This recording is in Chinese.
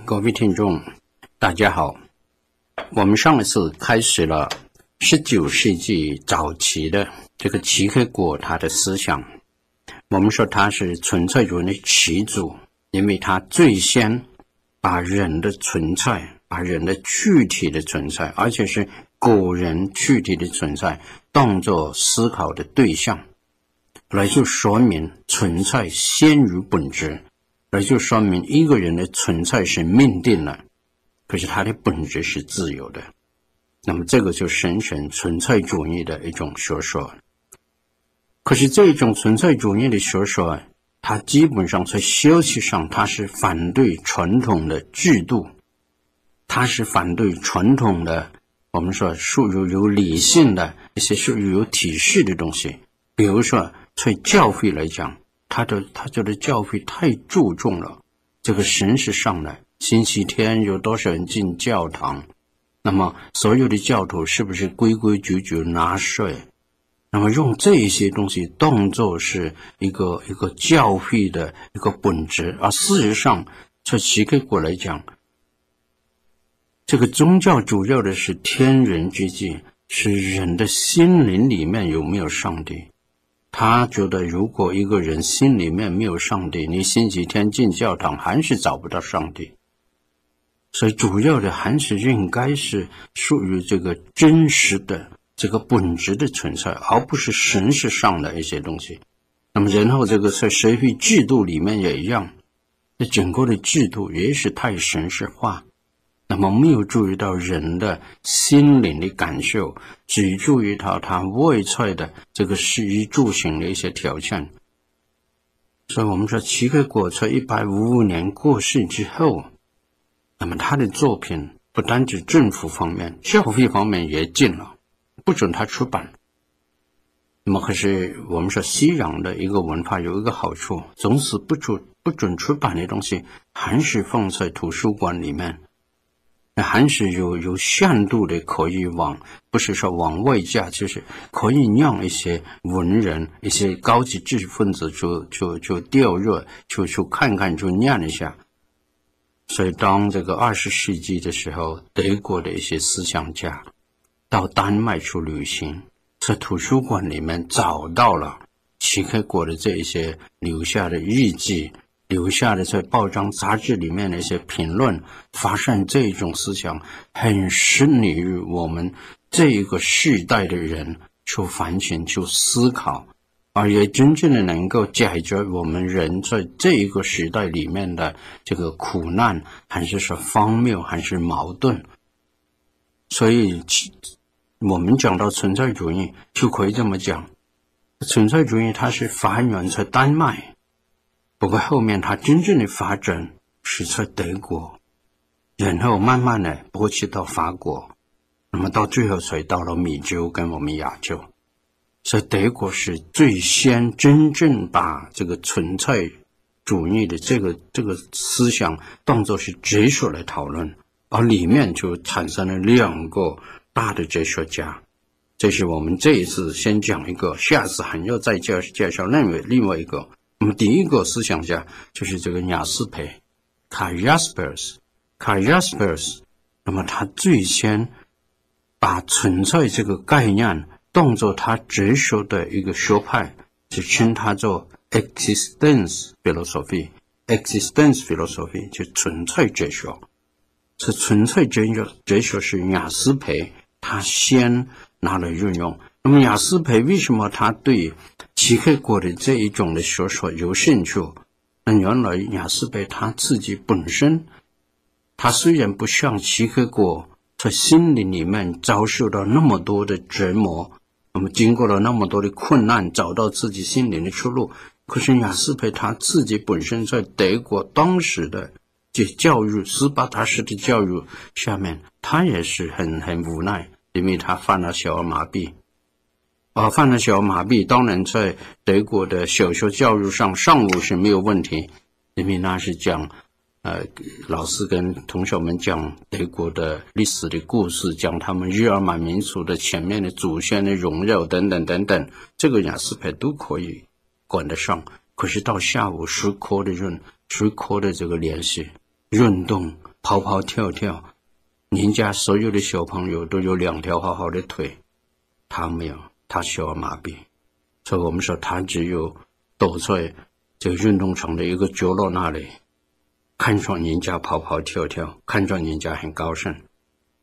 各位听众大家好，我们上一次开始了19世纪早期的这个齐克果他的思想。我们说他是存在主义的始祖，因为他最先把人的存在，把人的具体的存在，而且是个人具体的存在当作思考的对象，来就说明存在先于本质，而就说明一个人的存在是命定了，可是他的本质是自由的。那么这个就形成存在主义的一种学说。可是这种存在主义的学说，它基本上在消息上它是反对传统的制度，它是反对传统的我们说属于有理性的一些属于有体系的东西。比如说在教会来讲，他觉得教会太注重了这个形式上的星期天有多少人进教堂，那么所有的教徒是不是规规矩矩纳税，那么用这些东西当作是一个教会的一个本质。而事实上在齐克果来讲，这个宗教主要的是天人之际，是人的心灵里面有没有上帝。他觉得如果一个人心里面没有上帝，你星期天进教堂还是找不到上帝。所以主要的还是应该是属于这个真实的这个本质的存在，而不是形式上的一些东西。那么然后这个在社会制度里面也一样，这整个的制度也是太形式化，那么没有注意到人的心灵的感受，只注意到他外在的这个食衣住行的一些条件。所以我们说齐克果在155年过世之后，那么他的作品不单指政府方面，教会方面也禁了，不准他出版。那么可是我们说西洋的一个文化有一个好处，总是不准出版的东西还是放在图书馆里面，还是有限度的可以不是说往外架，就是可以让一些文人一些高级知识分子就调阅，就看看，就念一下。所以当这个20世纪的时候，德国的一些思想家到丹麦去旅行，在图书馆里面找到了齐克果的这一些留下的日记，留下的在报章杂志里面的一些评论，发现这种思想很适宜于我们这一个世代的人去反省去思考，而也真正的能够解决我们人在这一个时代里面的这个苦难，还是说荒谬，还是矛盾。所以我们讲到存在主义就可以这么讲，存在主义它是发源在丹麦，不过后面它真正的发展是在德国，然后慢慢的波及到法国，那么到最后才到了美洲跟我们亚洲。所以德国是最先真正把这个存在主义的这个思想当作是哲学来讨论，而里面就产生了2个大的哲学家。这是我们这一次先讲一个，下次还要再介绍另外一个。那么第一个思想家就是这个雅斯培 Karl Jaspers。 那么他最先把存在这个概念当作他哲学的一个学派，就称他做 existence philosophy， 就存在哲学。这存在哲学是雅斯培他先拿来运用。那么雅斯培为什么他对齐克果的这一种的学说有兴趣？那原来雅斯培他自己本身，他虽然不像齐克果在心灵里面遭受到那么多的折磨，那么经过了那么多的困难找到自己心灵的出路，可是雅斯培他自己本身在德国当时的这教育斯巴达式的教育下面，他也是很无奈，因为他犯了小儿麻痹。犯了小儿麻痹，当然在德国的小学教育上上午是没有问题，因为那是讲老师跟同学们讲德国的历史的故事，讲他们日耳曼民族的前面的祖先的荣耀等等等等，这个雅斯培都可以管得上。可是到下午学科的这个联系运动跑跑跳跳，人家所有的小朋友都有2条好好的腿，他没有，他小儿麻痹，所以我们说他只有躲在这个运动场的一个角落那里，看着人家跑跑跳跳，看着人家很高兴，